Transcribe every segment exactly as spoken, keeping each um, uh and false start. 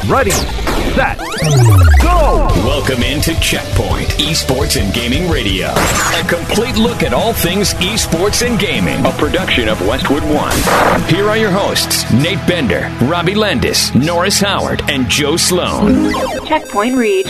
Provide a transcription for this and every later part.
Ready, set, go! Welcome into Checkpoint Esports and Gaming Radio. A complete look at all things esports and gaming. A production of Westwood One. Here are your hosts, Nate Bender, Robbie Landis, Norris Howard, and Joe Sloan. Checkpoint reached.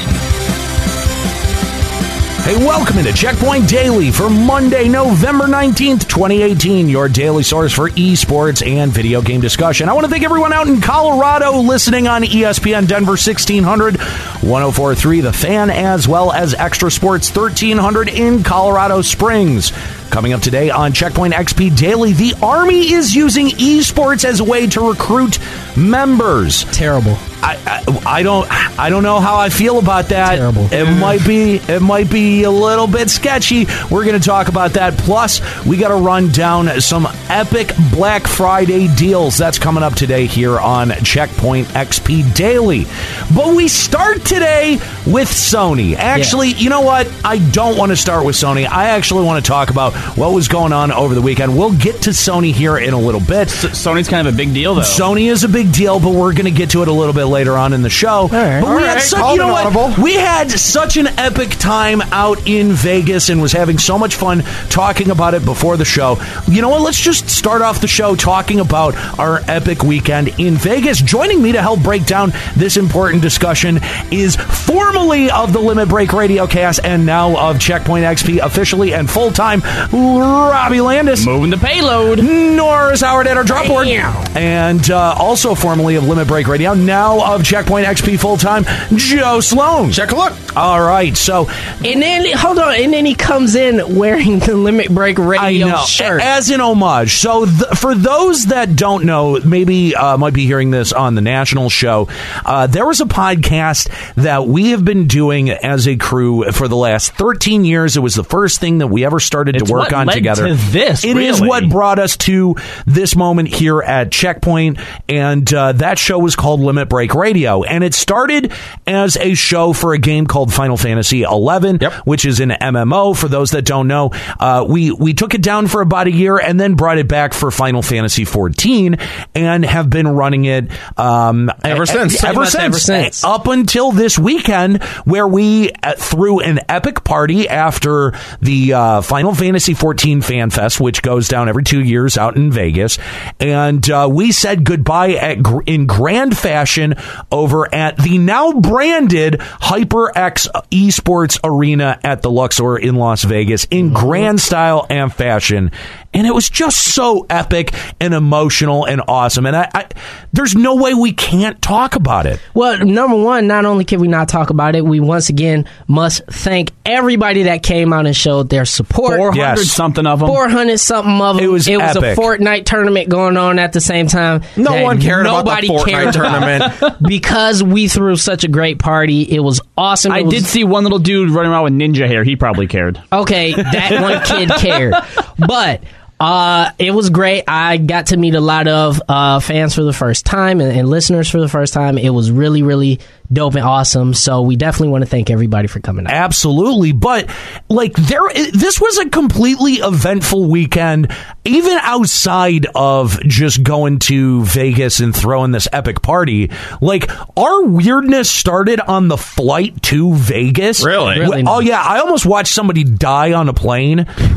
Hey, welcome into Checkpoint Daily for Monday, November nineteenth, twenty eighteen, your daily source for esports and video game discussion. I want to thank everyone out in Colorado listening on E S P N Denver sixteen hundred, one oh four point three The Fan, as well as Extra Sports thirteen hundred in Colorado Springs. Coming up today on Checkpoint X P Daily, the Army is using esports as a way to recruit members. Terrible. I, I I don't I don't know how I feel about that. Terrible. It might be it might be a little bit sketchy. We're going to talk about that. Plus, we got to run down some epic Black Friday deals. That's coming up today here on Checkpoint X P Daily. But we start today with Sony. Actually, yeah. You know what? I don't want to start with Sony. I actually want to talk about what was going on over the weekend. We'll get to Sony here in a little bit. S- Sony's kind of a big deal, though. Sony is a big deal, but we're going to get to it a little bit later on in the show. All right. But All we right. had such, you know what? We had such an epic time out in Vegas and was having so much fun talking about it before the show. You know what? Let's just start off the show talking about our epic weekend in Vegas. Joining me to help break down this important discussion is formerly of the Limit Break Radio Cast and now of Checkpoint X P, officially and full-time, Robbie Landis. Moving the payload. Norris Howard at our drop board. And uh, also formerly of Limit Break Radio, now of Checkpoint X P full-time, Joe Sloan. Check a look. All right, so... And then, hold on, and then he comes in wearing the Limit Break Radio I know, shirt. as an homage. So th- for those that don't know, maybe uh, might be hearing this on the national show, uh, there was a podcast that we have been doing as a crew for the last thirteen years. It was the first thing that we ever started It's to work what on led together. To this, It really. is what brought us to this moment here at Checkpoint, and uh, that show was called Limit Break Radio, and it started as a show for a game called Final Fantasy eleven, yep. which is an M M O. For those that don't know, uh, we we took it down for about a year and then brought it back for Final Fantasy fourteen, and have been running it um, ever a, since. a, ever, since. ever since, up until this weekend, where we uh, threw an epic party after the uh, Final Fantasy fourteen Fan Fest, which goes down every two years out in Vegas, and uh, we said goodbye at gr- in grand fashion over at the now branded HyperX Esports Arena at the Luxor in Las Vegas in grand style and fashion. And it was just so epic and emotional and awesome. And I, I, there's no way we can't talk about it. Well, number one, not only can we not talk about it, we once again must thank everybody that came out and showed their support. four hundred Yes. something of them. four hundred something of them. It was It was epic. a Fortnite tournament going on at the same time. No that one cared about the nobody Fortnite cared about. tournament. Because we threw such a great party. It was awesome. It I was, did see one little dude running around with ninja hair. He probably cared. Okay, that one kid cared. But uh, it was great. I got to meet a lot of uh, fans for the first time and, and listeners for the first time. It was really, really dope and awesome. So we definitely want to thank everybody for coming out. Absolutely. But like there, this was a completely eventful weekend, even outside of just going to Vegas and throwing this epic party. Like our weirdness started on the flight to Vegas. Really? Really Oh nice. yeah. I almost watched somebody die on a plane.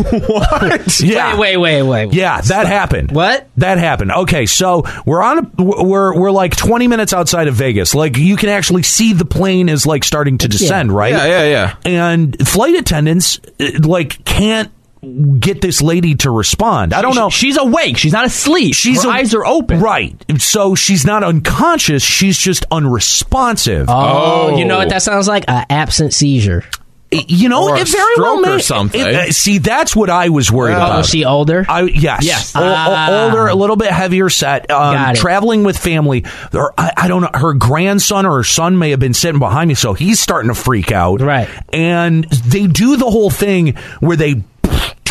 What? Yeah. Wait, wait, wait, wait. Yeah, that happened. What? That happened. Okay, so we're on a we're we're like twenty minutes outside of Vegas. Like you can actually see the plane is like starting to descend, right? Yeah, yeah, yeah. And flight attendants uh, like can't get this lady to respond. I don't know. She's awake. She's not asleep. She's Her a- eyes are open. Right. So she's not unconscious. She's just unresponsive. Oh, Oh. you know what that sounds like? An absent seizure. You know, Or a it very well stroke or may. something. it- uh, see, that's what I was worried Yeah. about. Oh, was she older? I, yes. Yes. O- o- Ah. older, a little bit heavier set, um, Got it. traveling with family. Or, I, I don't know, her grandson or her son may have been sitting behind me, so he's starting to freak out. Right. And they do the whole thing where they turn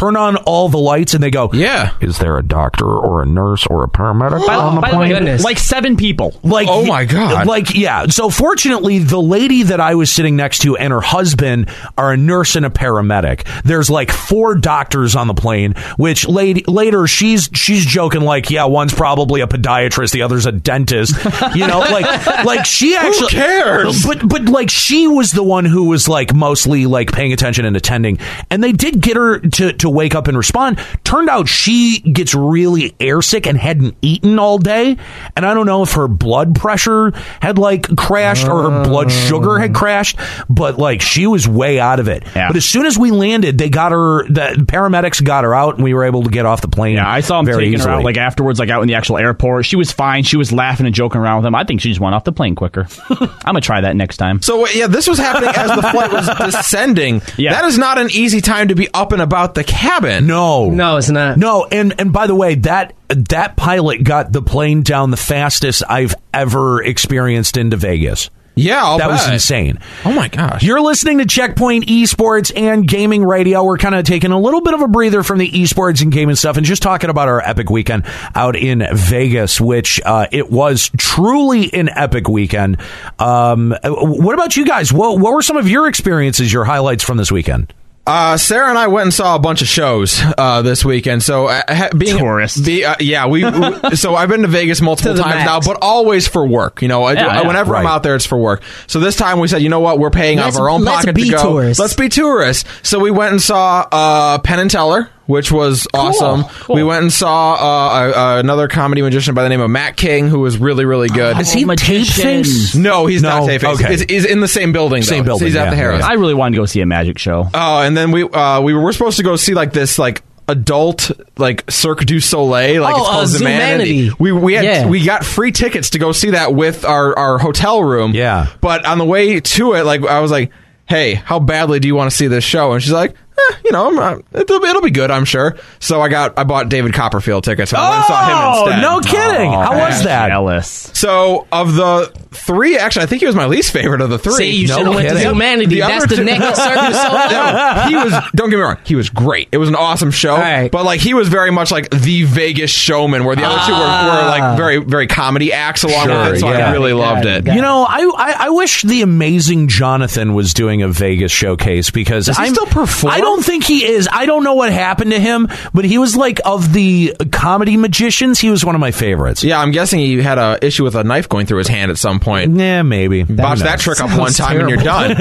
turn on all the lights, and they go, Yeah. is there a doctor or a nurse or a paramedic By, on the by the plane? way, Goodness. like seven people. Like, Oh, my God. Like, yeah. So fortunately, the lady that I was sitting next to and her husband are a nurse and a paramedic. There's like four doctors on the plane, which lady, later she's she's joking like, yeah, one's probably a podiatrist, the other's a dentist. You know, like like she actually cares? But but like she was the one who was like mostly like paying attention and attending, and they did get her to to wake up and respond. Turned out she gets really airsick and hadn't eaten all day, and I don't know if her blood pressure had like crashed or her blood sugar had crashed, but like she was way out of it. Yeah. But as soon as we landed, they got her. The paramedics got her out, and we were able to get off the plane. Yeah, I saw him very taking easily. her out like afterwards, like out in the actual airport. She was fine. She was laughing and joking around with him. I think she just went off the plane quicker. I'm gonna try that next time. So yeah, this was happening as the flight was descending. Yeah. That is not an easy time to be up and about the cabin. No, No, it's not. No, and and by the way, that that pilot got the plane down the fastest I've ever experienced into Vegas. Yeah, I'll that was bet. insane. Oh my gosh. You're listening to Checkpoint Esports and Gaming Radio. We're kind of taking a little bit of a breather from the esports and gaming stuff and just talking about our epic weekend out in Vegas, which uh, it was truly an epic weekend. Um, what about you guys? What, what were some of your experiences, your highlights from this weekend? Uh, Sarah and I went and saw a bunch of shows uh, this weekend. So, uh, ha- being Tourists. be, uh, yeah, we. we- so I've been to Vegas multiple To the times now, max. but always for work. You know, I, Yeah, yeah, whenever I'm right. out there, it's for work. So this time we said, you know what, we're paying out Let's- of our own let's pocket be to go. tourists. Let's be tourists. So we went and saw uh, Penn and Teller, which was awesome. cool. We went and saw uh, uh, another comedy magician by the name of Matt King, who was really, really good. Does he tape magician. things? No, he's No? not tape face. Okay. He's, he's in the same building. Though. Same building, He's at yeah, the Harris. yeah. I really wanted to go see a magic show. Oh, and then we uh, we were supposed to go see like this like adult like Cirque du Soleil, like Oh, it's called uh, Zumanity. Zumanity. We we had Yeah. we got free tickets to go see that with our our hotel room. Yeah. but on the way to it, like I was like, "Hey, how badly do you want to see this show?" And she's like, eh, "You know, I'm, uh, it'll, it'll be good, I'm sure." So I got I bought David Copperfield tickets. And I went and saw him Oh, instead. no kidding. How was that? Jealous. So of the three, actually, I think he was my least favorite of the three. See, you No should have went to kidding. Humanity. The That's other the two- next circus solo. No, he was. Don't get me wrong. He was great. It was an awesome show. right. But like, he was very much like the Vegas showman, where the other two were, were like very, very comedy acts along Sure, with it. So yeah. I really Got it, loved got it. it, got You know, I, I I wish the amazing Jonathan was doing a Vegas showcase because Does he I'm, still perform? I don't think he is. I don't know what happened to him, but he was like of the comedy magicians. He was one of my favorites. Yeah, I'm guessing he had a issue with a knife going through his hand at some point. Yeah, maybe. Botch that trick up one Sounds time and you're done.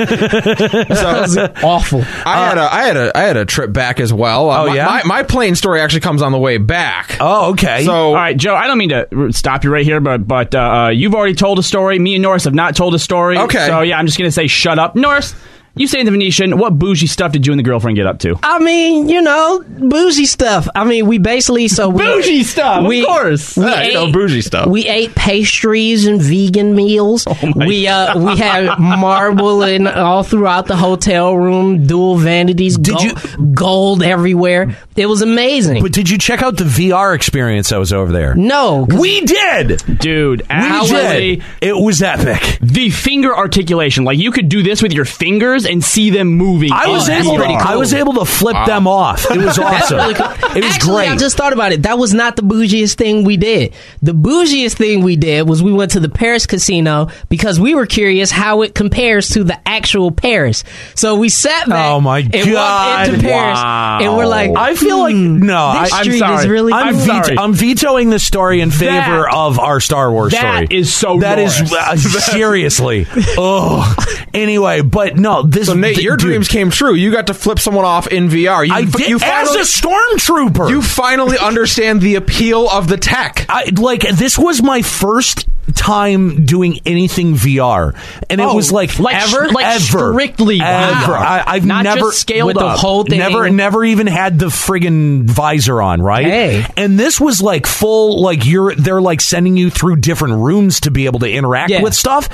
so Awful. I had a I had a I had a trip back as well. Uh, Oh, my, yeah? my, my plane story actually comes on the way back. Oh, okay. So All right, Joe, I don't mean to stop you right here, but but uh, uh, you've already told a story. Me and Norris have not told a story. Okay. So, yeah, I'm just going to say shut up. Norris, you say in the Venetian, what bougie stuff did you and the girlfriend get up to? I mean, you know, bougie stuff. I mean, we basically so we, Bougie stuff, of we, course. We Yeah, you know, bougie stuff. We ate pastries and vegan meals. my we uh we had marble and all throughout the hotel room, dual vanities, Did gold, gold everywhere. It was amazing. but did you check out the V R experience that was over there? no, 'cause We did. Dude, We actually, did. It was epic. the finger articulation, like you could do this with your fingers and see them moving. I was in able to. V R. I was able to flip them off. It was That's awesome. really cool. It was Actually, great. I just thought about it. That was not the bougiest thing we did. The bougiest thing we did was we went to the Paris casino because we were curious how it compares to the actual Paris. So we sat back Oh, my and God. walked into Paris, Wow. and we're like, I feel like hmm, no. this I, I'm street sorry. is really. I'm, I'm veto- sorry. I'm vetoing this story in favor That- of our Star Wars that story. is so That is Norris. uh, seriously. Oh, anyway, but no. This So Nate, th- your dude, dreams came true. You got to flip someone off in V R. You, I f- did you as finally, a stormtrooper. you finally understand the appeal of the tech. I, like this was my first time doing anything V R, and it Oh, was like like ever, like ever, strictly ever. V R. I, I've Not never just scaled with the up. whole thing. Never, never even had the friggin' visor on, right? Hey. And this was like full, like you're, they're like sending you through different rooms to be able to interact Yeah. with stuff.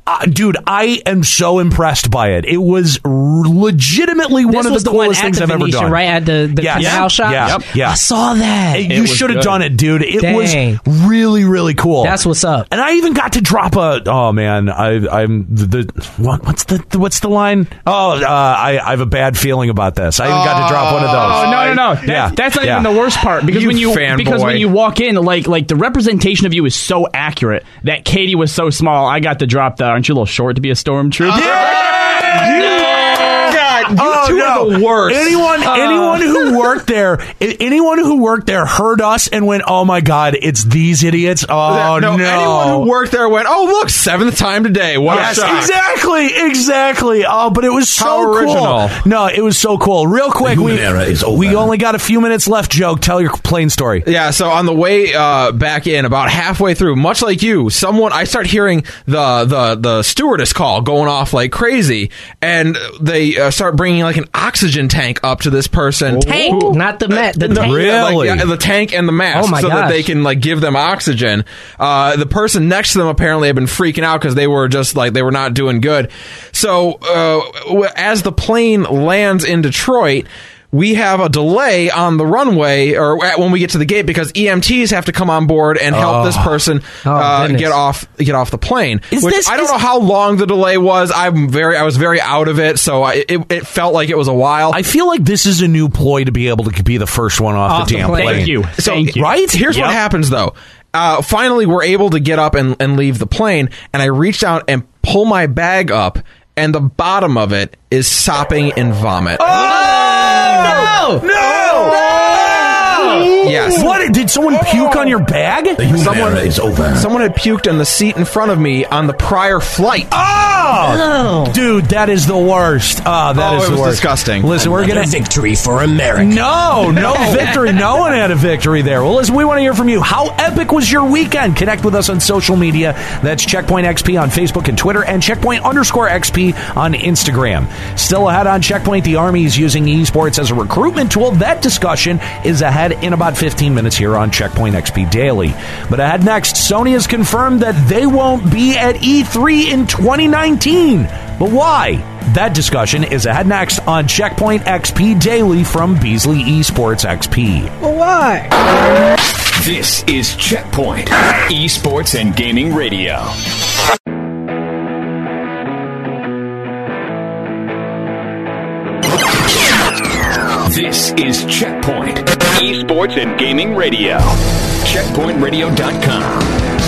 Uh, dude, I am so impressed by it. It was r- legitimately This one of was the the one coolest at things the I've ever Venetian, done. right at the, the Yes. canal Yeah. shop. Yeah. Yep. Yeah. I saw that. Hey, you was should have good. done it, dude. It Dang. was really, really cool. That's what's up. And I even got to drop a. Oh man, I, I'm the, the what, what's the what's the line? Oh, uh, I, I have a bad feeling about this. I even got to drop one of those. Oh no no no! That's, Yeah. that's not Yeah. even the worst part because You when you fanboy. because when you walk in, like like the representation of you is so accurate that Katie was so small. I got to drop the. Aren't you a little short to be a stormtrooper? God, you Oh, two no. are the worst. Anyone, Uh. anyone who worked there, I- anyone who worked there heard us and went, "Oh my god, it's these idiots!" Oh no! no, anyone who worked there went, oh, look, seventh time today. What Yes, a shock. exactly, exactly. Oh, but it was so How original. cool. No, it was so cool. Real quick, The we human era is over. we only got a few minutes left. Joe, tell your plane story. Yeah, so on the way uh, back in, about halfway through, much like you, someone I start hearing the the the stewardess call going off like crazy, and they uh, start bringing like an oxygen tank up to this person. Tank, Who- not the mat. The No, tank. yeah, like, Really? yeah, the tank and the mask, Oh my so that gosh. they can like give them oxygen. Uh, the person next to them apparently had been freaking out because they were just like they were not doing good. So uh, w- as the plane lands in Detroit, we have a delay on the runway or at, when we get to the gate because E M Ts have to come on board and help this person Oh, uh, goodness. get off get off the plane. Is which this- I don't is- know how long the delay was. I'm very I was very out of it, so I, it, it felt like it was a while. I feel like this is a new ploy to be able to be the first one off, Off the the damn plane. plane. Thank you. So, Thank you. Right? Here's what Yep. happens though. Uh, finally, we're able to get up and, and leave the plane, and I reach out and pull my bag up, and the bottom of it is sopping in vomit. Oh! No! No! Yes. What? Did someone puke on your bag? The human Someone- era is over. Someone had puked in the seat in front of me on the prior flight. Oh! Dude, that is the worst. Oh, that Oh, is it the was worst. disgusting. Listen, we're Another gonna. victory for America. No, no victory. No one had a victory there. Well, listen, we want to hear from you. How epic was your weekend? Connect with us on social media. That's Checkpoint X P on Facebook and Twitter, and Checkpoint underscore X P on Instagram. Still ahead on Checkpoint, the Army is using esports as a recruitment tool. That discussion is ahead in about fifteen minutes here on Checkpoint X P Daily. But ahead next, Sony has confirmed that they won't be at E three in twenty nineteen. But why? That discussion is ahead next on Checkpoint X P Daily from Beasley Esports X P. This is Checkpoint, Esports and Gaming Radio. This is Checkpoint, Esports and Gaming Radio. checkpoint radio dot com.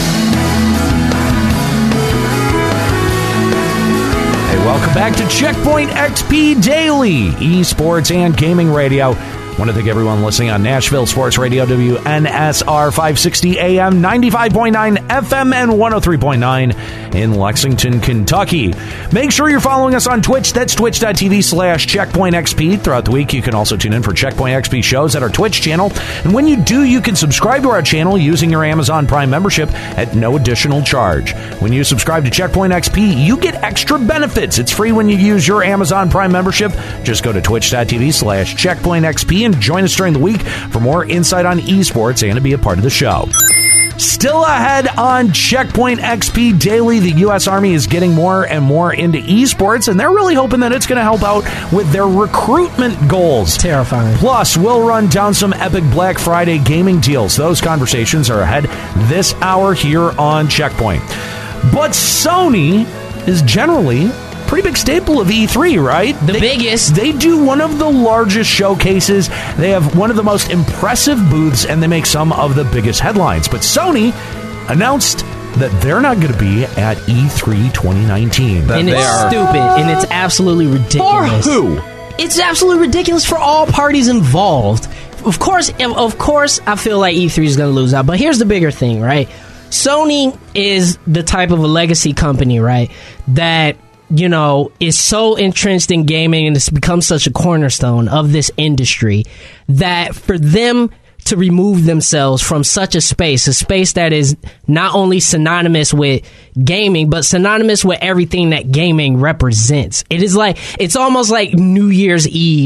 Hey, welcome back to Checkpoint X P Daily, Esports and Gaming Radio. I want to thank everyone listening on Nashville Sports Radio, W N S R five sixty A M, ninety-five point nine F M, and one oh three point nine in Lexington, Kentucky. Make sure you're following us on Twitch. That's twitch.tv slash checkpointxp. Throughout the week, you can also tune in for Checkpoint X P shows at our Twitch channel. And when you do, you can subscribe to our channel using your Amazon Prime membership at no additional charge. When you subscribe to Checkpoint X P, you get extra benefits. It's free when you use your Amazon Prime membership. Just go to twitch.tv slash checkpointxp and join us during the week for more insight on esports and to be a part of the show. Still ahead on Checkpoint X P Daily, the U S Army is getting more and more into esports, and they're really hoping that it's going to help out with their recruitment goals. Terrifying. Plus, we'll run down some epic Black Friday gaming deals. Those conversations are ahead this hour here on Checkpoint. But Sony is generally a pretty big staple of E three, right? The They- biggest. They do one of the largest showcases. They have one of the most impressive booths, and they make some of the biggest headlines. But Sony announced that they're not going to be at E three twenty nineteen. That And they it's are- stupid, and it's absolutely ridiculous. For who? It's absolutely ridiculous for all parties involved. Of course, of course, I feel like E three is going to lose out. But here's the bigger thing, right? Sony is the type of a legacy company, right, that, you know, is so entrenched in gaming and it's become such a cornerstone of this industry that for them to remove themselves from such a space, a space that is not only synonymous with gaming, but synonymous with everything that gaming represents. It is like, it's almost like New Year's Eve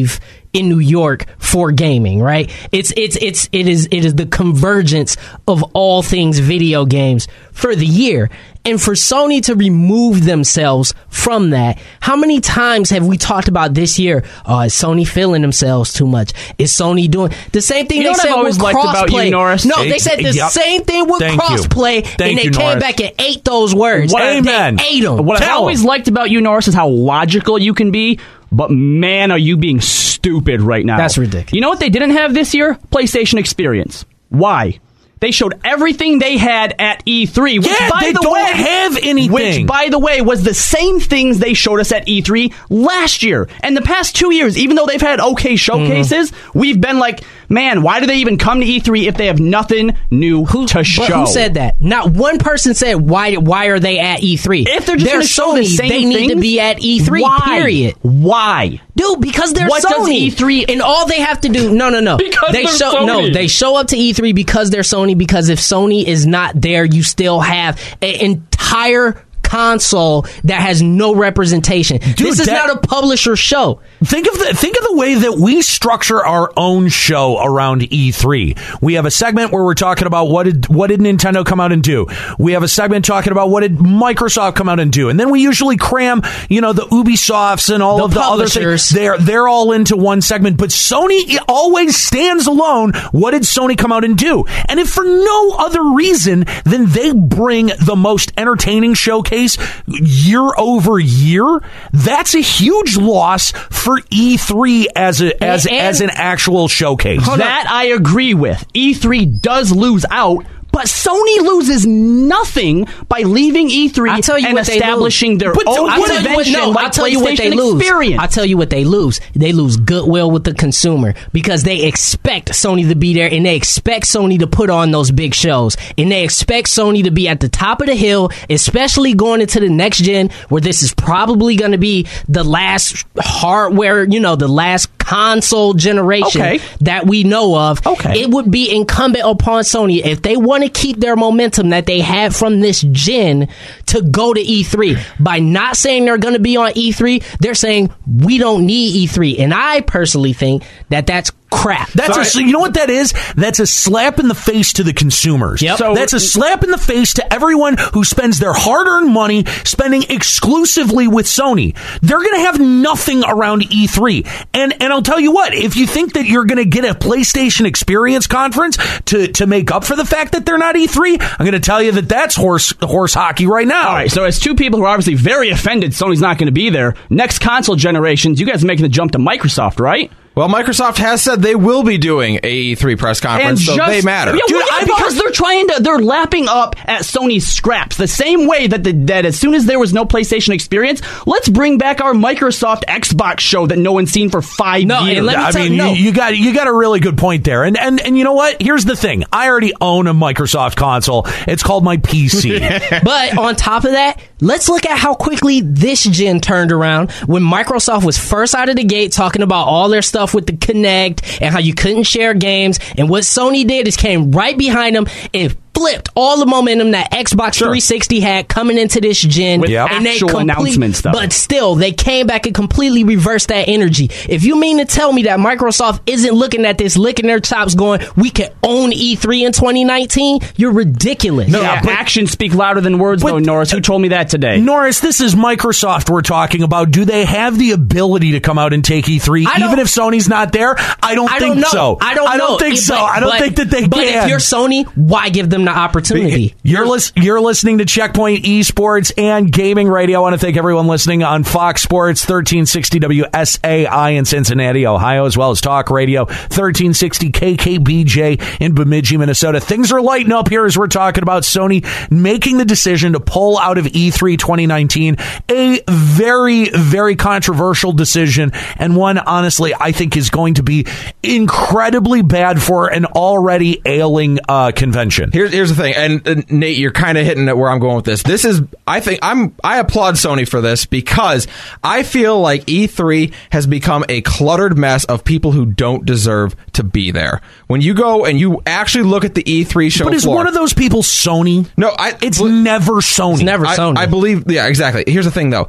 in New York for gaming, right? It's it's it's it is it is the convergence of all things video games for the year. And for Sony to remove themselves from that, how many times have we talked about this year? Oh, is Sony feeling themselves too much? Is Sony doing the same thing You know they what said I've always with liked about crossplay? you, Norris? No, they said the Yep. same thing with Thank you. crossplay, Thank and they you, came Norris. back and ate those words. What- They Amen. ate them. What I've Tell always him. liked about you, Norris, is how logical you can be. But man, are you being stupid right now. That's ridiculous. You know what they didn't have this year? PlayStation Experience. Why? They showed everything they had at E three. Which, Yeah, by they the don't way, have anything. Which, by the way, was the same things they showed us at E three last year. And the past two years, even though they've had okay showcases, Mm-hmm. we've been like, man, why do they even come to E three if they have nothing new Who, to but show? who said that? Not one person said why. Why are they at E three? If they're just They're going to show the Sony, same they need to things, be at E three. Why? Period. Why? Dude, because they're What does Sony. E three and all they have to do, no, no, no. Because they they're show, Sony. no, they show up to E three because they're Sony. Because if Sony is not there, you still have an entire console that has no representation. This is that- not a publisher show. Think of the think of the way that we structure our own show around E three. We have a segment where we're talking about what did what did Nintendo come out and do. We have a segment talking about what did Microsoft come out and do, and then we usually cram, you know, the Ubisofts and all The of the other publishers. things. They're they're all into one segment, but Sony always stands alone. What did Sony come out and do? And if for no other reason than they bring the most entertaining showcase year over year, that's a huge loss for E three as a as And- as an actual showcase. That I agree with. E three does lose out, but Sony loses nothing by leaving E three I'll tell you and what they establishing lose. their But own I'll tell you convention no, like I'll tell you what they PlayStation lose. Experience. I'll tell you what they lose. They lose goodwill with the consumer because they expect Sony to be there and they expect Sony to put on those big shows and they expect Sony to be at the top of the hill, especially going into the next gen where this is probably going to be the last hardware, you know, the last console generation Okay. that we know of. Okay. It would be incumbent upon Sony if they want to keep their momentum that they had from this gen to go to E three. By not saying they're going to be on E three, they're saying we don't need E three. And I personally think that that's crap. That's a, so you know what that is? That's a slap in the face to the consumers. Yep. So that's a slap in the face to everyone who spends their hard-earned money spending exclusively with Sony. They're going to have nothing around E three. And and I'll tell you what, if you think that you're going to get a PlayStation Experience conference to to make up for the fact that they're not E three, I'm going to tell you that that's horse horse hockey right now. All right, so as two people who are obviously very offended Sony's not going to be there, next console generations, you guys are making the jump to Microsoft, right? Well, Microsoft has said they will be doing a E three press conference, so they matter. Yeah, Dude, well, yeah, I because bought- they're trying to, they're lapping up at Sony's scraps. The same way that the, that as soon as there was no PlayStation Experience, let's bring back our Microsoft Xbox show that no one's seen for five No, and years. let me I tell mean, you, no. you, you got you got a really good point there, and and and you know what? Here's the thing: I already own a Microsoft console. It's called my P C. But on top of that, let's look at how quickly this gen turned around when Microsoft was first out of the gate talking about all their stuff with the Kinect and how you couldn't share games. And what Sony did is came right behind them and flipped all the momentum that Xbox three sixty had coming into this gen. With Yep. and they actual complete- announcements, though. But still, they came back and completely reversed that energy. If you mean to tell me that Microsoft isn't looking at this, licking their chops, going, we can own E three in twenty nineteen, you're ridiculous. No, yeah, but- actions speak louder than words, But- though, Norris. Who told me that today? Norris, this is Microsoft we're talking about. Do they have the ability to come out and take E three, I don't- even if Sony's not there? I don't I think don't know. so. I don't I don't know. think It- so. but- I don't but- think that they but can. if you're Sony, why give them the opportunity? You're, lis- you're listening to Checkpoint Esports and Gaming Radio. I want to thank everyone listening on Fox Sports, thirteen sixty W S A I in Cincinnati, Ohio, as well as Talk Radio, thirteen sixty K K B J in Bemidji, Minnesota. Things are lighting up here as we're talking about Sony making the decision to pull out of E three twenty nineteen. A very, very controversial decision, and one, honestly, I think is going to be incredibly bad for an already ailing uh, convention. Here's here's the thing, and, and Nate, you're kind of hitting at where I'm going with this. This is, I think, I'm I applaud Sony for this because I feel like E three has become a cluttered mess of people who don't deserve to be there. When you go and you actually look at the E three show But is floor, one of those people Sony? no, I, It's bel- never Sony. It's never I, Sony. I believe, yeah, exactly. Here's the thing, though.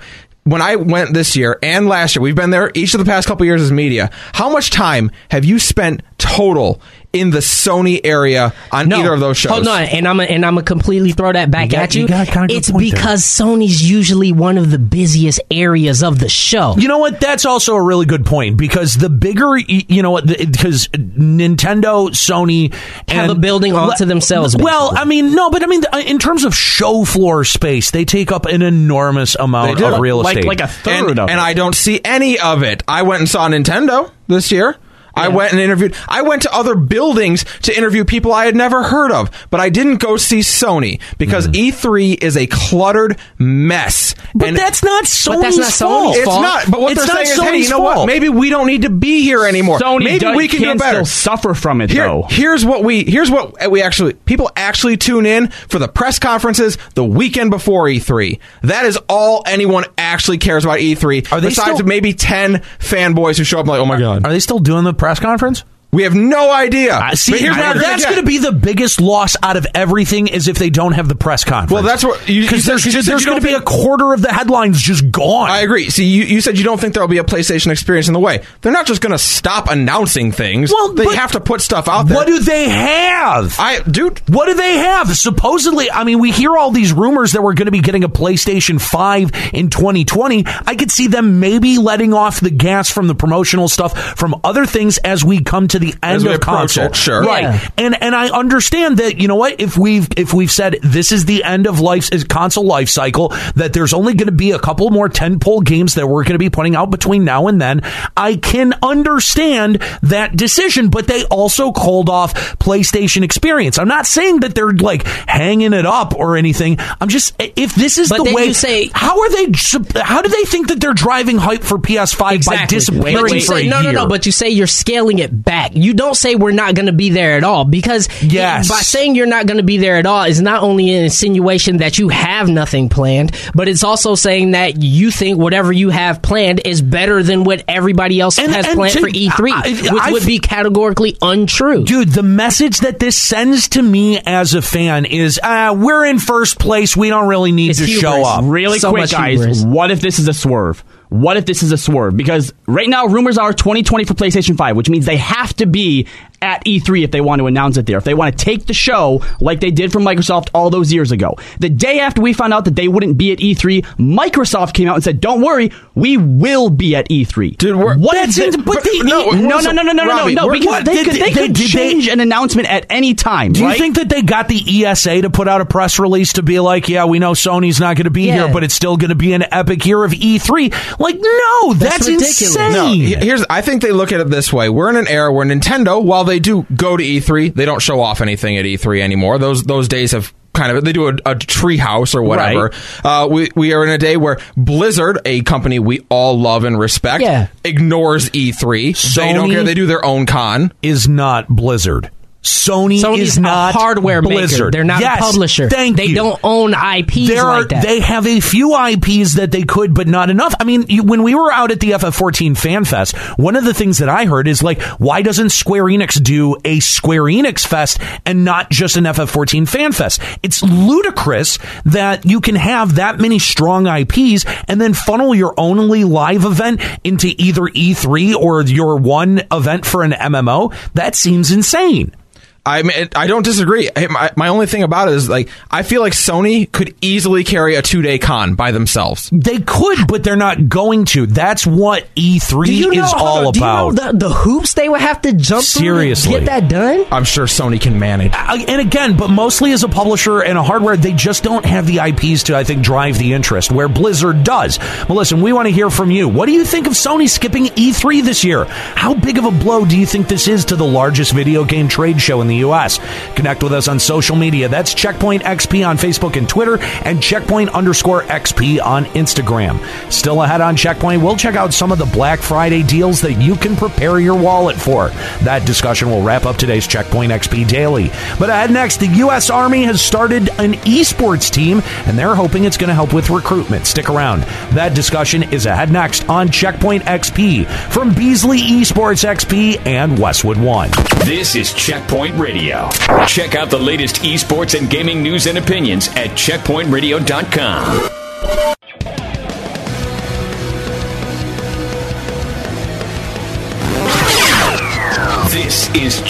when I went this year and last year, we've been there each of the past couple years as media. How much time have you spent total in the Sony area on No, either of those shows? Hold on, and I'm a, and I'm gonna completely throw that back You got- at you. you got kinda good It's point there. because Sony's usually one of the busiest areas of the show. You know what? That's also a really good point because the bigger, y- you know what, because Nintendo, Sony, Have and a building all to themselves, Well, basically. I mean, no, but I mean, in terms of show floor space, they take up an enormous amount They do. of real Like- estate. like a third and, of and it. I don't see any of it. I went and saw Nintendo this year. I went and interviewed. I went to other buildings to interview people I had never heard of, but I didn't go see Sony because E three is a cluttered mess. but and that's not Sony's that's not fault. Sony's it's fault. not. But what It's they're not saying is, hey, you Sony's know fault. what? Maybe we don't need to be here anymore. Sony Maybe does, we can, can do better. still suffer from it, Here- though. here's what we here's what we actually people actually tune in for: the press conferences the weekend before E three. That is all anyone actually cares about E three. Are they besides still- maybe ten fanboys who show up and like, oh my god, Are they still doing the press conference? we have no idea. Uh, see, But here's what I- we're that's gonna going to be the biggest loss out of everything is if they don't have the press conference. Well, that's what- you- you because said- there's, you said there's you going to don't be a quarter of the headlines just gone. I agree. See, you, you said you don't think there'll be a PlayStation experience in the way. They're not just going to stop announcing things. Well, they but have to put stuff out there. What do they have? I, dude? What do they have? Supposedly, I mean, we hear all these rumors that we're going to be getting a PlayStation five in twenty twenty. I could see them maybe letting off the gas from the promotional stuff from other things as we come to the end As we of approach console. it, sure. Right. Yeah. And and I understand that, you know what, if we've if we've said this is the end of life is console life cycle, that there's only going to be a couple more tentpole games that we're going to be putting out between now and then, I can understand that decision, but they also called off PlayStation Experience. I'm not saying that they're like hanging it up or anything. I'm just, if this is But the then way, you say- how are they, how do they think that they're driving hype for P S five by disappearing But you for say, a no, year? no, no. But you say you're scaling it back. You don't say we're not going to be there at all because Yes. by saying you're not going to be there at all is not only an insinuation that you have nothing planned, but it's also saying that you think whatever you have planned is better than what everybody else And- has and planned to- for E three, I- which I- would be categorically untrue. Dude, the message that this sends to me as a fan is, uh, we're in first place. We don't really need It's to hubris. show up. Really So quick, much guys, hubris. what if this is a swerve? What if this is a swerve? Because right now, rumors are twenty twenty for PlayStation five, which means they have to be at E three if they want to announce it there. If they want to take the show like they did for Microsoft all those years ago. The day after we found out that they wouldn't be at E three, Microsoft came out and said, don't worry, we will be at E three. Dude, we're- what That's is it, it? but the- no, no, no, no, no, no, no, no, Robbie, no, we're- because what? they Did- could, they did- could did they- change an announcement at any time, Do you right? think that they got the E S A to put out a press release to be like, yeah, we know Sony's not going to be Yeah. here, but it's still going to be an epic year of E three? Like, no, that's, That's ridiculous. insane. No, he- here's. I think they look at it this way: we're in an era where Nintendo, while they do go to E three, they don't show off anything at E three anymore. Those those days have kind of they do a, a treehouse or whatever. Uh, we we are in a day where Blizzard, a company we all love and respect, Yeah. ignores E three. They don't Sony- care. They do their own con. Is not Blizzard. Sony Sony's is not a hardware Blizzard. maker. They're not Yes, a publisher. Thank they you. don't own I Ps There are, like that. They have a few I Ps that they could, but not enough. I mean, you, when we were out at the F F fourteen Fan Fest, one of the things that I heard is like, why doesn't Square Enix do a Square Enix Fest and not just an F F fourteen Fan Fest? It's ludicrous that you can have that many strong I Ps and then funnel your only live event into either E three or your one event for an M M O. That seems insane. I mean, I don't disagree. My, my only thing about it is like I feel like Sony could easily carry a two day con by themselves. They could, but they're not going to. That's what E three Do you know, is hold all on, do you about. know the, the hoops they would have to jump Seriously. through to get that done? I'm sure Sony can manage. Uh, and again, but mostly as a publisher and a hardware, they just don't have the I Ps to, I think, drive the interest, where Blizzard does. Well, listen, we want to hear from you. What do you think of Sony skipping E three this year? How big of a blow do you think this is to the largest video game trade show in the U S? Connect with us on social media. That's Checkpoint X P on Facebook and Twitter, and Checkpoint underscore X P on Instagram. Still ahead on Checkpoint, we'll check out some of the Black Friday deals that you can prepare your wallet for. That discussion will wrap up today's Checkpoint X P Daily. But ahead next, the U S Army has started an esports team, and they're hoping it's going to help with recruitment. Stick around. That discussion is ahead next on Checkpoint X P from Beasley Esports X P and Westwood One. This is Checkpoint Radio. Check out the latest esports and gaming news and opinions at checkpoint radio dot com.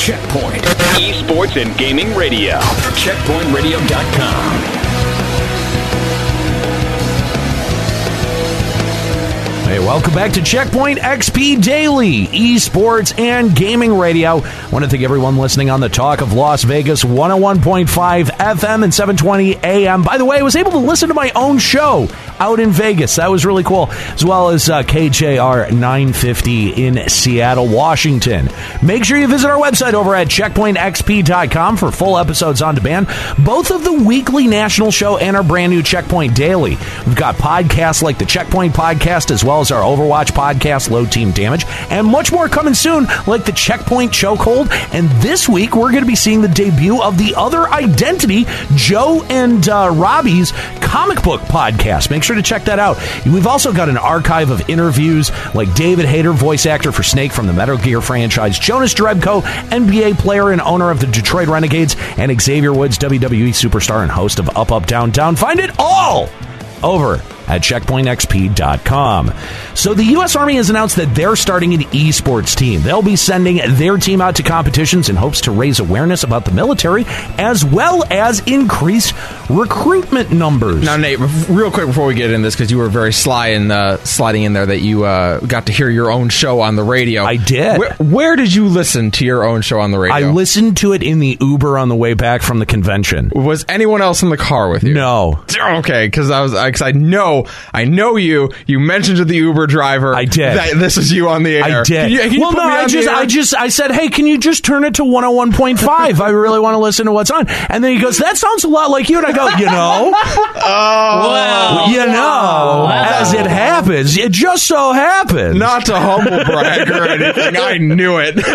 Checkpoint, esports and gaming radio. checkpoint radio dot com. Hey, welcome back to Checkpoint X P Daily, esports and gaming radio. I want to thank everyone listening on the Talk of Las Vegas, one oh one point five F M and seven twenty A M. By the way, I was able to listen to my own show out in Vegas. That was really cool. As well as uh, K J R nine fifty in Seattle, Washington. Make sure you visit our website over at checkpoint x p dot com for full episodes on demand, both of the weekly national show and our brand new Checkpoint Daily. We've got podcasts like the Checkpoint Podcast, as well as our Overwatch podcast, Low Team Damage, and much more coming soon, like the Checkpoint Chokehold. And this week, we're going to be seeing the debut of the Other Identity, Joe and uh, Robbie's comic book podcast. Make sure to check that out. We've also got an archive of interviews like David Hayter, voice actor for Snake from the Metal Gear franchise, Jonas Jerebko, N B A player and owner of the Detroit Renegades, and Xavier Woods, W W E superstar and host of Up Up Down Down. Find it all over at checkpoint x p dot com. So the U S Army has announced that they're starting an esports team. They'll be sending their team out to competitions in hopes to raise awareness about the military, as well as increase recruitment numbers. Now, Nate, real quick before we get into this, because you were very sly in uh, sliding in there that you uh, got to hear your own show on the radio. I did. Where, where did you listen to your own show on the radio? I listened to it in the Uber on the way back from the convention. Was anyone else in the car with you? No. Okay, because I was, because I know, I know you. You mentioned to the Uber driver. I did. That this is you on the air. I did. Can you, can you well, put no, me I on just, the air? I just, I said, hey, can you just turn it to one oh one point five? I really want to listen to what's on. And then he goes, that sounds a lot like you. And I go, you know, oh, Well, you know, wow. as it happens, it just so happens. Not to humble brag or anything. I knew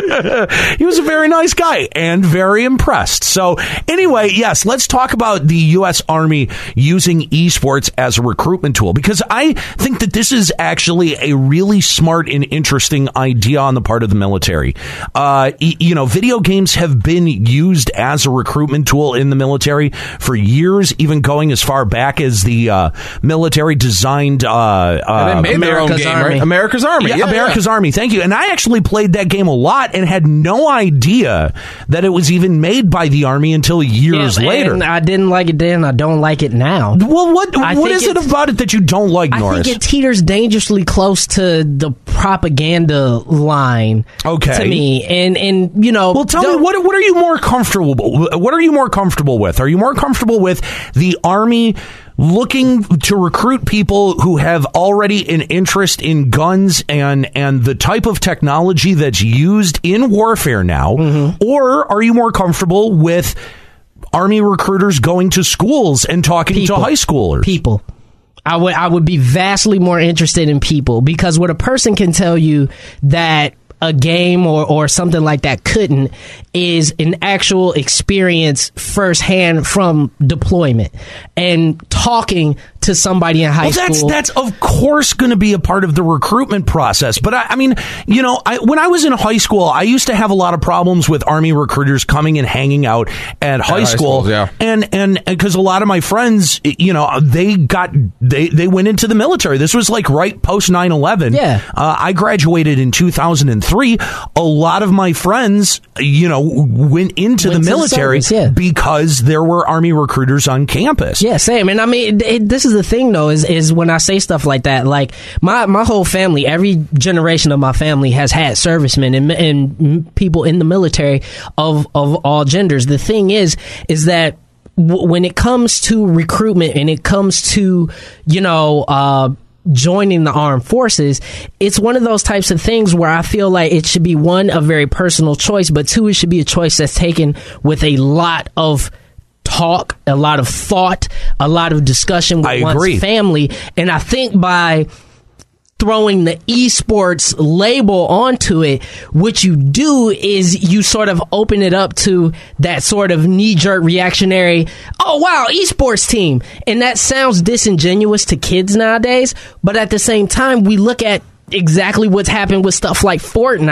it. He was a very nice guy and very impressed. So anyway, yes, let's talk about the U S Army using esports as a recruitment tool, because I think that this is actually a really smart and interesting idea on the part of the military. Uh, y- you know, video games have been used as a recruitment tool in the military for years, even going as far back as the uh, military designed uh, uh, They made their own America's game, Army. right? America's Army. Yeah, Yeah, America's yeah. Army. Thank you. And I actually played that game a lot and had no idea that it was even made by the Army until years Yeah, later. and I didn't like it then. I don't like it now. Well, what I what think is it it's- about it that you don't like, I Norris? think it teeters dangerously close to the propaganda line. Okay. To me, and and you know, Well, tell me don't- what what are you more comfortable? What are you more comfortable with? Are you more comfortable with the Army looking to recruit people who have already an interest in guns and and the type of technology that's used in warfare now, Mm-hmm. or are you more comfortable with Army recruiters going to schools and talking People. to high schoolers? people. I would I would be vastly more interested in people, because what a person can tell you that a game or, or something like that couldn't is an actual experience firsthand from deployment and talking to somebody in high Well, that's school. that's of course going to be a part of the recruitment process. But I, I mean, you know, I, when I was in high school, I used to have a lot of problems with Army recruiters coming and hanging out at high high school, schools, yeah. and and because a lot of my friends, you know, they got they they went into the military. This was like right post nine eleven. Yeah. uh, I graduated in two thousand three. A lot of my friends, you know, went into Went the to the military service, yeah. because there were Army recruiters on campus. Yeah, same. And I mean, it, it, this is the thing, though, is is when I say stuff like that, like my, my whole family, every generation of my family has had servicemen and, and people in the military of of all genders. The thing is, is that w- when it comes to recruitment and it comes to, you know, uh, joining the armed forces, it's one of those types of things where I feel like it should be, one, a very personal choice, but two, it should be a choice that's taken with a lot of talk, a lot of thought, a lot of discussion with I one's agree. family. And I think by throwing the esports label onto it, what you do is you sort of open it up to that sort of knee-jerk reactionary, oh wow, esports team. And that sounds disingenuous to kids nowadays, but at the same time, we look at exactly what's happened with stuff like Fortnite.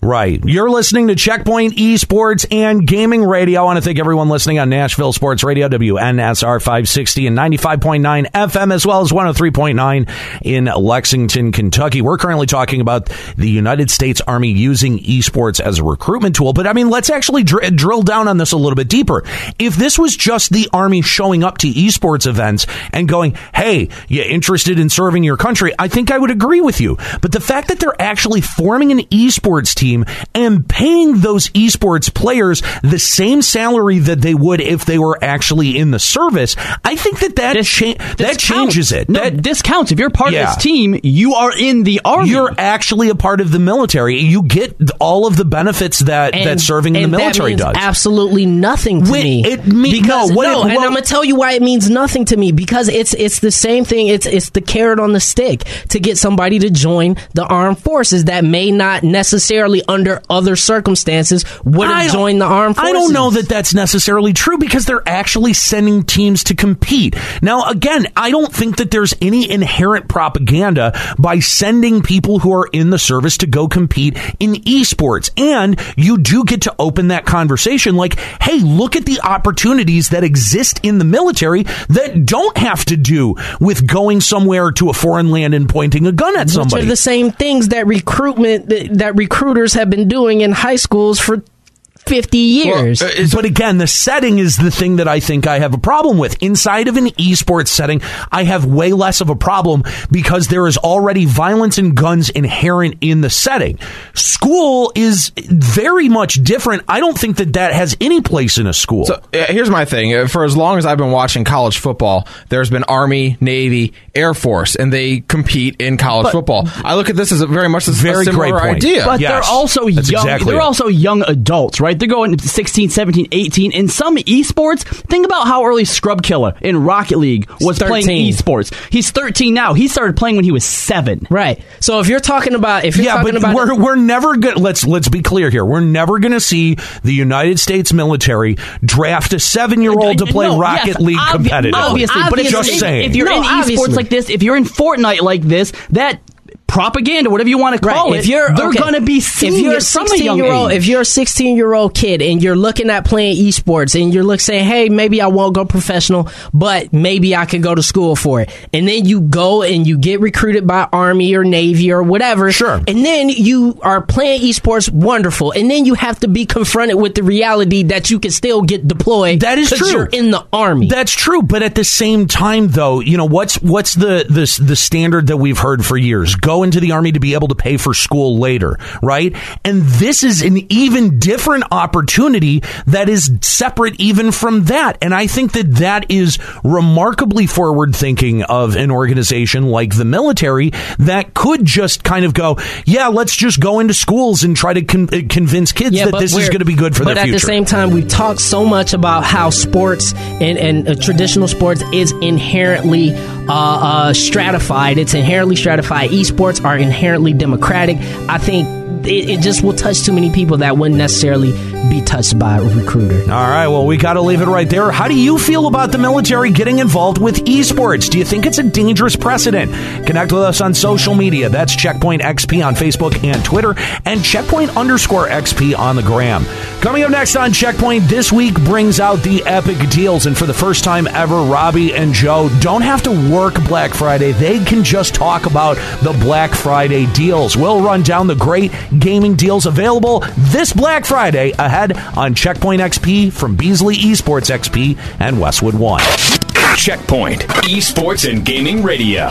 Right. You're listening to Checkpoint Esports and Gaming Radio. I want to thank everyone listening on Nashville Sports Radio, W N S R five sixty and ninety-five point nine F M, as well as one oh three point nine in Lexington, Kentucky. We're currently talking about the United States Army using esports as a recruitment tool. But, I mean, let's actually dr- drill down on this a little bit deeper. If this was just the Army showing up to esports events and going, hey, you interested in serving your country, I think I would agree with you. But the fact that they're actually forming an esports team and paying those esports players the same salary that they would if they were actually in the service, I think that that, This- cha- this that changes counts. it. No, That- this counts. If you're part Yeah. of this team, you are in the Army. You're actually a part of the military. You get all of the benefits that, that serving in and the military that means does. absolutely nothing to Wait, me. it mean- because no, what no, it- and well- I'm gonna tell you why it means nothing to me. Because it's it's the same thing. It's it's the carrot on the stick to get somebody to join the armed forces that may not necessarily, under other circumstances, would I have don't- joined the armed forces. I don't know that that's necessarily true because they're actually sending teams to compete. Now, again, I don't think that there's any inherent propaganda by sending people who are in the service to go compete in esports. And you do get to open that conversation like, hey, look at the opportunities that exist in the military that don't have to do with going somewhere to a foreign land and pointing a gun at Which somebody. are the same things that recruitment that, that recruiters have been doing in high schools for fifty years. Well, uh, it's- But again, the setting is the thing that I think I have a problem with. Inside of an esports setting, I have way less of a problem because there is already violence and guns inherent in the setting. School is very much different. I don't think that that has any place in a school. So uh, here's my thing. Uh, For as long as I've been watching college football, there's been Army, Navy, Air Force, and they compete in college football. I look at this as a very much a Very similar great point. idea. But Yes, they're also that's young. exactly they're it. also young adults, right? They're going sixteen, seventeen, eighteen. In some esports, think about how early Scrub Killer in Rocket League was playing thirteen. esports. He's thirteen now. He started playing when he was seven. Right. So if you're talking about if you're yeah, talking but about we're we're never going. Let's let's be clear here. We're never going to see the United States military draft a seven year old to play No, Rocket yes, League obvi- competitively. Obviously, but if, just if, saying. if you're No, in esports obviously. like this, if you're in Fortnite like this, that propaganda, whatever you want to call Right. it, If you're they're okay, going to be if seeing you're a it from a sixteen young year old, age. if you're a sixteen year old kid and you're looking at playing esports and you're look saying, hey, maybe I won't go professional, but maybe I could go to school for it, and then you go and you get recruited by Army or Navy or whatever, Sure. and then you are playing esports, wonderful, and then you have to be confronted with the reality that you can still get deployed. That is 'cause true. You're in the Army. That's true, but at the same time, though, you know what's what's the the the standard that we've heard for years? Go into the Army to be able to pay for school later, right? And this is an even different opportunity that is separate even from that. And I think that that is remarkably forward thinking of an organization like the military that could just kind of go, yeah, let's just go into schools and try to con- convince kids that but this is we're- going to be good for but their at future. the same time, we talk so much about how sports and, and uh, traditional sports is inherently uh, uh, stratified. It's inherently stratified. Esports are inherently democratic. I think it, it just will touch too many people that wouldn't necessarily be touched by a recruiter. All right, well, we got to leave it right there. How do you feel about the military getting involved with esports? Do you think it's a dangerous precedent? Connect with us on social media. That's Checkpoint X P on Facebook and Twitter, and Checkpoint underscore X P on the gram. Coming up next on Checkpoint, this week brings out the epic deals, and for the first time ever, Robbie and Joe don't have to work Black Friday. They can just talk about the Black Friday deals. We'll run down the great gaming deals available this Black Friday ahead on Checkpoint X P from Beasley Esports X P and Westwood One. Checkpoint Esports and Gaming Radio.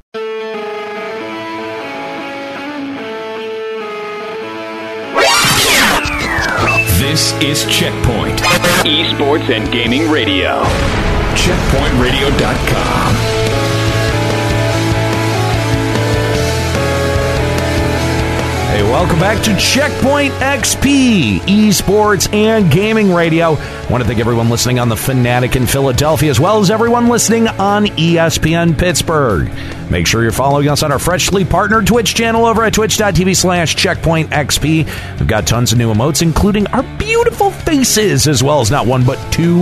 This is Checkpoint Esports and Gaming Radio. checkpoint radio dot com. Hey, welcome back to Checkpoint X P, Esports and Gaming Radio. I want to thank everyone listening on the Fanatic in Philadelphia, as well as everyone listening on E S P N Pittsburgh. Make sure you're following us on our freshly partnered Twitch channel over at twitch.tv slash checkpointxp. We've got tons of new emotes, including our beautiful faces, as well as not one but two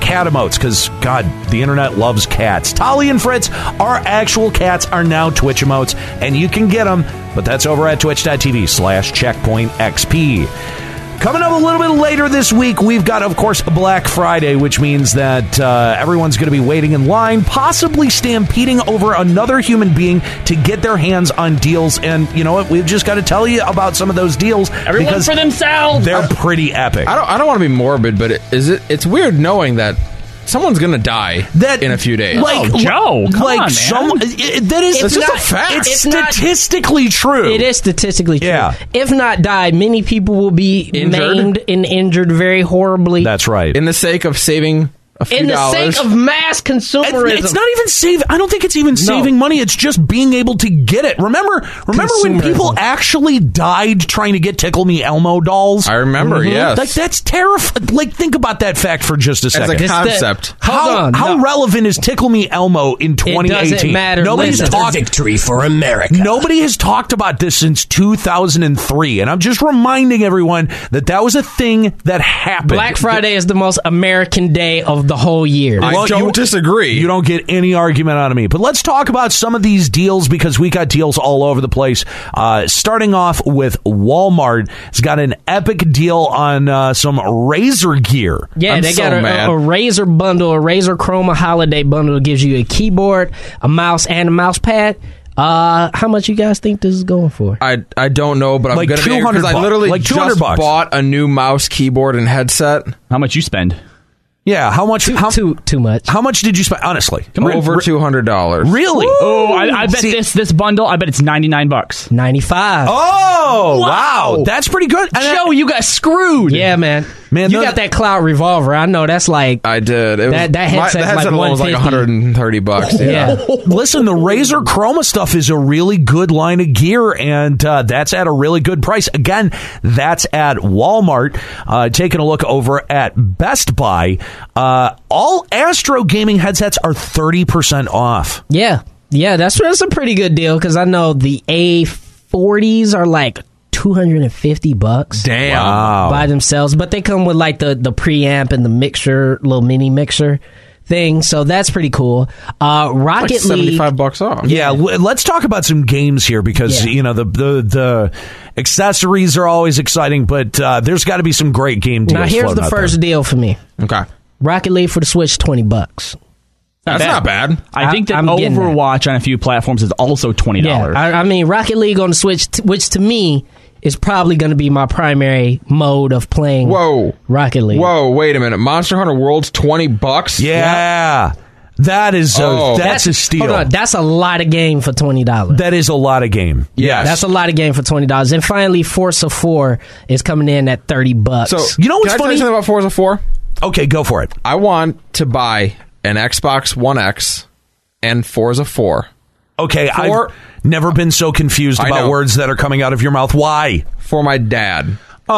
cat emotes because, God, the internet loves cats. Tali and Fritz, our actual cats, are now Twitch emotes, and you can get them, but that's over at twitch.tv slash checkpointxp. Coming up a little bit later this week, we've got, of course, Black Friday, which means that uh, everyone's going to be waiting in line, possibly stampeding over another human being to get their hands on deals. And you know what? We've just got to tell you about some of those deals. Everyone because for themselves. They're pretty epic. I don't. I don't want to be morbid, but it, is it? It's weird knowing that someone's gonna die that in a few days. Like Oh, Joe, come like on, man. some it, that is It's just not, a fact. It's, It's not- statistically true. It is statistically true. Yeah. If not die, many people will be Injured? maimed and injured very horribly. That's right. in the sake of saving a few in the dollars. sake of mass consumerism. It's not even save. I don't think it's even saving money. It's just being able to get it. Remember, remember when Consumerism. people actually died trying to get Tickle Me Elmo dolls? I remember. Yes. Like that's terrifying. Like think about that fact for just a as second. a It's the- concept. how Hold on, how no. relevant is Tickle Me Elmo in twenty eighteen? doesn't matter. Nobody's Listen. talked. Victory for America. Nobody has talked about this since two thousand three, and I'm just reminding everyone that that was a thing that happened. Black Friday is the most American day of the whole year. I Well, don't you- disagree. You don't get any argument out of me. But let's talk about some of these deals because we got deals all over the place. Uh, starting off with Walmart. It's got an epic deal on uh, some Razer gear. Yeah, I'm they so got a, mad. a, a Razer bundle, a Razer Chroma holiday bundle that gives you a keyboard, a mouse, and a mouse pad. Uh, how much you guys think this is going for? I I don't know, but I'm Like gonna be two hundred because I bucks. literally Like two hundred just bucks. bought a new mouse, keyboard, and headset. How much you spend? Yeah, how much? Too, how, too, too much. how much did you spend? Honestly, Come on. Over Re- two hundred dollars. Really? Oh, I, I bet See- this this bundle. I bet it's ninety nine bucks. ninety-five. Oh, wow. Wow. That's pretty good. And Joe, you got screwed. Yeah, man. Man, you no- got that Cloud Revolver. I know that's like I did. It was, That- that my- headset's the headset like alone was like one hundred thirty bucks. Yeah. yeah. Listen, the Razer Chroma stuff is a really good line of gear, and uh, that's at a really good price. Again, that's at Walmart. Uh, taking a look over at Best Buy, uh, all Astro gaming headsets are thirty percent off. Yeah, yeah, that's that's a pretty good deal because I know the A forties are like two hundred and fifty bucks Damn. Wow. by themselves, but they come with like the the preamp and the mixer, little mini mixer thing, so that's pretty cool. Uh, Like Rocket League, seventy-five bucks off. Yeah, w- let's talk about some games here because Yeah. you know the the the accessories are always exciting, but uh, there's got to be some great game deals. now here's floating the out first there. deal for me. Okay. Rocket League for the Switch, twenty bucks. That's not bad. I think that I'm getting that. Overwatch on a few platforms is also twenty Yeah, dollars. I, I mean Rocket League on the Switch, t- which to me is probably going to be my primary mode of playing. Whoa. Rocket League. Whoa, wait a minute. Monster Hunter World's twenty bucks? Yeah, that is a, Oh. that's, a steal. Hold on, that's a lot of game for twenty dollars. That is a lot of game. Yes. That's a lot of game for twenty dollars. And finally, Forza Four is coming in at thirty bucks. So, You know what's can I tell funny? you something about Forza four? Okay, go for it. I want to buy an Xbox One X and Forza four Okay, For- I've never been so confused I about know. words that are coming out of your mouth. Why? for my dad. Oh,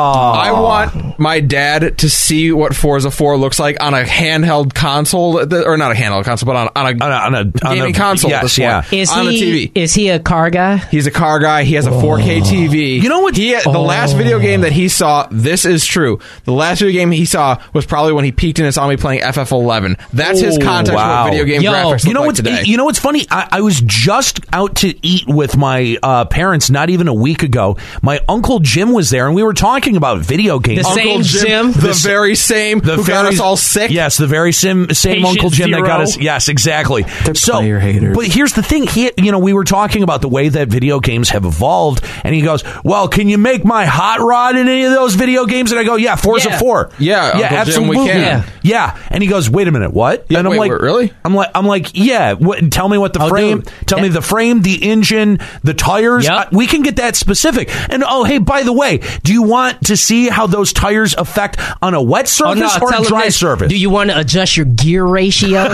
I want my dad to see what Forza four looks like on a handheld console, or not a handheld console, but on, on a on a, on a, on gaming a, console. Yes, this yeah. one, is on he the T V. is he a car guy? He's a car guy. He has a four K T V. You know what- He the last video game that he saw. This is true. The last video game he saw was probably when he peeked in and saw me playing F F eleven. That's his Oh, context wow. of what video game Yo, graphics You look know like what's today. you know what's funny? I, I was just out to eat with my uh, parents not even a week ago. My uncle Jim was there, and we were talking about video games. The Uncle same Jim, Jim? the very same, The who got very- us all sick. Yes, the very same same Patient Uncle Jim that got Zero. us. Yes, exactly. so, player haters. but here's the thing. He, you know, we were talking about the way that video games have evolved, and he goes, "Well, can you make my hot rod in any of those video games?" And I go, "Yeah, Forza Yeah. four. Yeah, Uncle yeah, Jim, absolutely. we can." Yeah. yeah." And he goes, "Wait a minute, what?" Yeah, and I'm wait, like, wait, really? I'm like, I'm like, yeah. What, tell me what the Oh, frame. dude. Tell me That- the frame, the engine, the tires. Yep. Uh, we can get that specific. And oh, hey, by the way, do you want to see how those tires affect on a wet Oh, surface no, or tell a him dry this. surface? Do you want to adjust your gear ratios?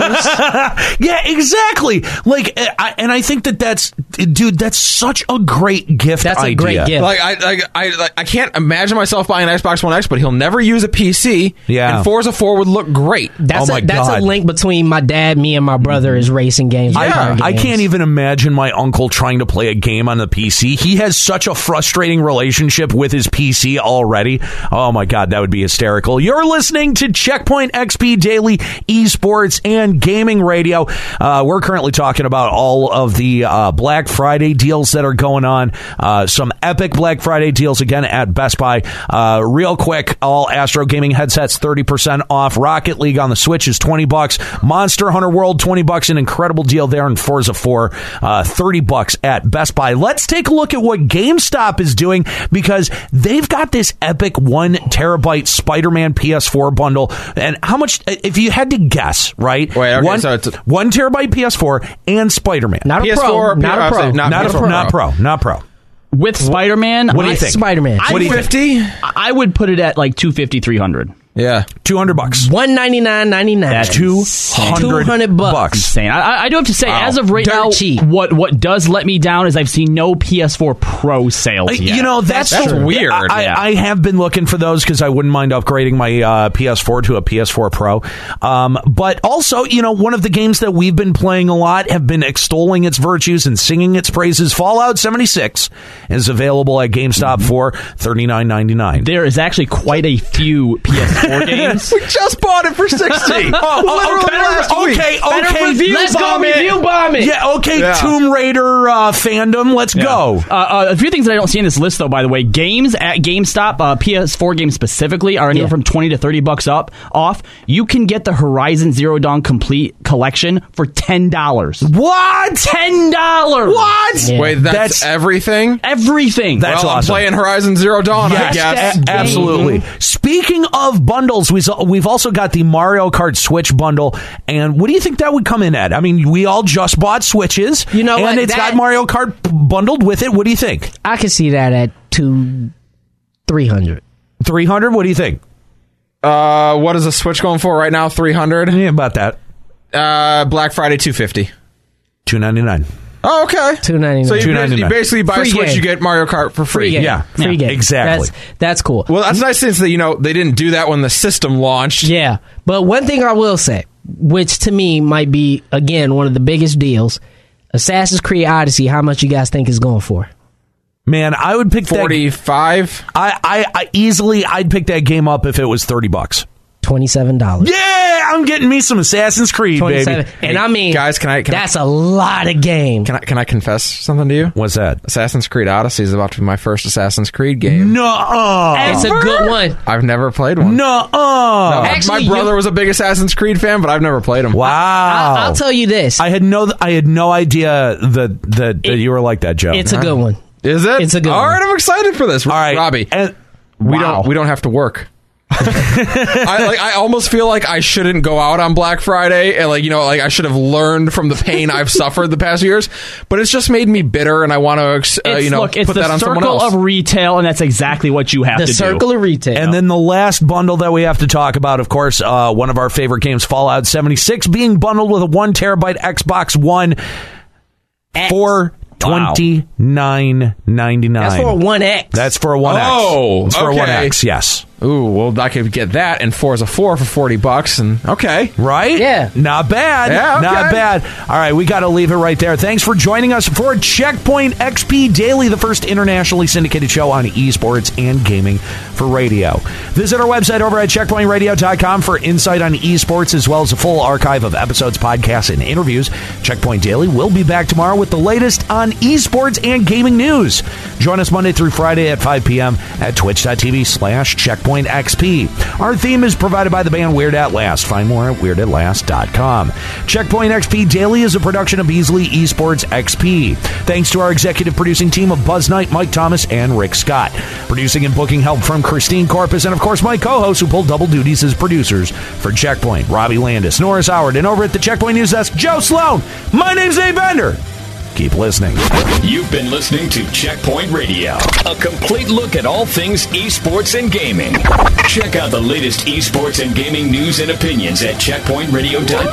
Yeah, exactly. Like, uh, I, and I think that that's, dude, that's such a great gift. That's a idea. great gift. Like I, like I, like I can't imagine myself buying an Xbox One X, but he'll never use a P C. Yeah. and Forza four would look great. That's Oh my a that's God. a link between my dad, me, and my brother is racing games. I, car I games. can't even imagine my uncle trying to play a game on the P C. He has such a frustrating relationship with his P P C already. Oh my God, that would be hysterical. You're listening to Checkpoint X P Daily Esports and Gaming Radio. Uh, we're currently talking about all of the uh, Black Friday deals that are going on. Uh, some epic Black Friday deals again at Best Buy. Uh, real quick, all Astro Gaming headsets thirty percent off. Rocket League on the Switch is twenty bucks. Monster Hunter World twenty bucks. An incredible deal there. And Forza four uh, thirty bucks at Best Buy. Let's take a look at what GameStop is doing, because they've got this epic one terabyte Spider-Man P S four bundle. And how much, if you had to guess, right? Wait, okay, one, so it's a- one terabyte P S four and Spider-Man. Not a P S four, pro. Not a pro. not, Not, P S a, four not pro. Not pro. With Spider-Man, What do you I- think? Spider-Man. What do you think? fifty? I would put it at like two fifty, three hundred. Yeah. two hundred bucks. one ninety-nine ninety-nine. That's two hundred two hundred bucks. Insane. I, I do have to say, Wow. as of right Dirt now, cheap. what what does let me down is I've seen no P S four Pro sales Uh, yet. You know, that's, That's weird. I, I, Yeah. I have been looking for those because I wouldn't mind upgrading my uh, P S four to a P S four Pro. Um, but also, you know, one of the games that we've been playing a lot, have been extolling its virtues and singing its praises. Fallout seventy-six is available at GameStop for thirty-nine ninety-nine. there is actually quite a few P S four games. We just bought it for sixty. Oh, okay, last week. okay, Better okay. review Let's go bomb it. review bomb it. Yeah, okay, Yeah. Tomb Raider uh, fandom, let's go. Uh, uh, a few things that I don't see in this list, though, by the way. Games at GameStop, uh, P S four games specifically, are anywhere Yeah. from twenty to thirty bucks up off. You can get the Horizon Zero Dawn Complete Collection for ten dollars. What? ten dollars! What? Yeah. Wait, that's, That's- everything? Everything. That's well, awesome. I'm playing Horizon Zero Dawn, I Yes, guess. a- absolutely. Speaking of bundles, we've we've also got the Mario Kart Switch bundle. And what do you think that would come in at? I mean, we all just bought Switches. You know and what? it's That- got Mario Kart bundled with it. What do you think? I can see that at two, three hundred. three hundred? What do you think? Uh, what is the Switch going for right now? three hundred? Yeah, about that. Uh, Black Friday, two fifty. two ninety-nine. Oh, okay. two ninety-nine. So you, two basically, ninety-nine. you basically buy Free a Switch, game. you get Mario Kart for free. Free game. Yeah. Free Yeah, game. exactly. That's, that's cool. Well, that's nice since that, you know, they didn't do that when the system launched. Yeah. But one thing I will say, which to me might be, again, one of the biggest deals, Assassin's Creed Odyssey, how much you guys think is going for? Man, I would pick forty-five. that. I, I, I easily, I'd pick that game up if it was thirty bucks. twenty-seven dollars. Yeah, I'm getting me some Assassin's Creed, twenty-seven. baby. And I mean, guys, can I- can I- that's a lot of game. Can I can I confess something to you? What's that? Assassin's Creed Odyssey is about to be my first Assassin's Creed game. No. It's a good one. I've never played one. No. Uh, Actually, my brother you- was a big Assassin's Creed fan, but I've never played him. Wow. I, I'll tell you this. I had no, I had no idea that that, that you were like that, Joe. It's a good one. Is it? It's a good All one. right, I'm excited for this. All right, Robbie. And, we wow. don't we don't have to work. I like. I almost feel like I shouldn't go out on Black Friday, and like you know, like I should have learned from the pain I've suffered the past years. But it's just made me bitter, and I want to, uh, It's, you know, look, it's put the that on someone circle else. of retail, and that's exactly what you have The to circle do. of retail. And then the last bundle that we have to talk about, of course, uh, one of our favorite games, Fallout seventy-six, being bundled with a one terabyte Xbox One for twenty-nine ninety-nine. that's for a one X. That's for a one X. Oh, it's for a okay. one X. Yes. Ooh, well, I could get that and Forza four for forty bucks, and okay. Right? Yeah. Not bad. Yeah, okay. Not bad. All right, we got to leave it right there. Thanks for joining us for Checkpoint X P Daily, the first internationally syndicated show on esports and gaming for radio. Visit our website over at checkpoint radio dot com for insight on esports, as well as a full archive of episodes, podcasts, and interviews. Checkpoint Daily will be back tomorrow with the latest on esports and gaming news. Join us Monday through Friday at five p.m. at twitch.tv slash checkpoint XP. Our theme is provided by the band Weird At Last. Find more at weird at last dot com. Checkpoint X P Daily is a production of Beasley Esports X P. Thanks to our executive producing team of Buzz Knight, Mike Thomas, and Rick Scott. Producing and booking help from Christine Corpus, and of course my co-hosts who pull double duties as producers for Checkpoint, Robbie Landis, Norris Howard, and over at the Checkpoint News Desk, Joe Sloan. My name's Nate Bender. Keep listening. You've been listening to Checkpoint Radio, a complete look at all things esports and gaming. Check out the latest esports and gaming news and opinions at checkpoint radio dot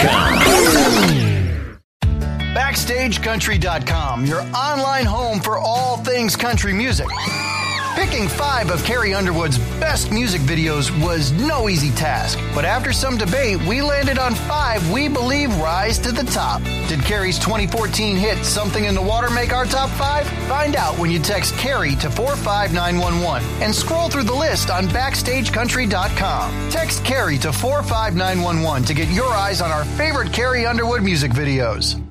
com. Backstage Country dot com, your online home for all things country music. Picking five of Carrie Underwood's best music videos was no easy task, but after some debate, we landed on five we believe rise to the top. Did Carrie's twenty fourteen hit Something in the Water make our top five? Find out when you text Carrie to four five nine one one and scroll through the list on backstage country dot com. Text Carrie to four five nine one one to get your eyes on our favorite Carrie Underwood music videos.